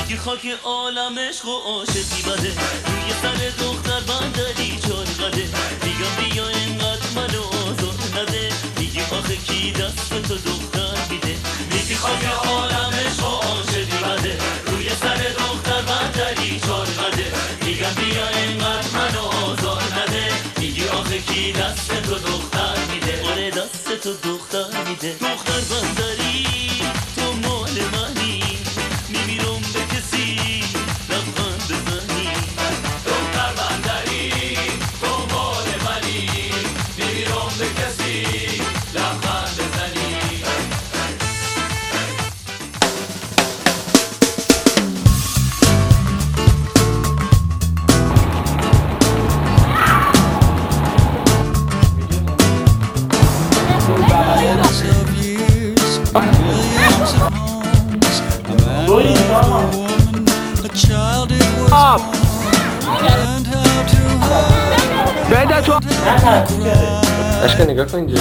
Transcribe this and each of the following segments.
میگی خاک عالم عشق و عاشقی بده، روی سر دختر بندری چالقده. میگم بیا اینقدر منو آزار نده، میگی آخه کی دست تو دختر میده. میگی خاک عالم عشق و عاشقی بده، روی سر دختر بندری چالقده. میگم بیا اینقدر منو آزار نده، میگی آخه کی دست تو دختر میده. آره دست تو دختر میده. دختر بندری تو مال منی، میمیرم به کسی لبخند بزنی. دختر بندری تو مال منی، میمیرم به کسی لبخند بزنی. بده تو اشکا نگاه کن اینجا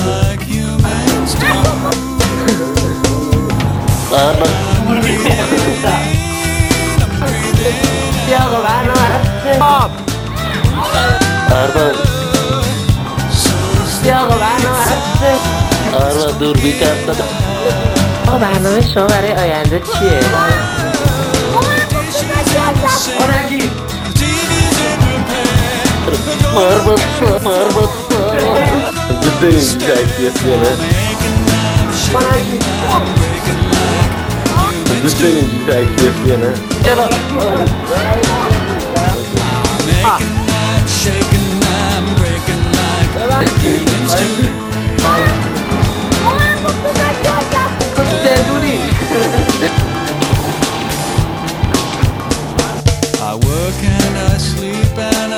بیا آقا برنامه بیا آقا برنامه دور بیکرد داده. آقا برنامه شما برای آینده چیه؟ دوست داریم اینجا عکسی نه؟ دوست داریم اینجا عکسی نه؟ I work and I sleep and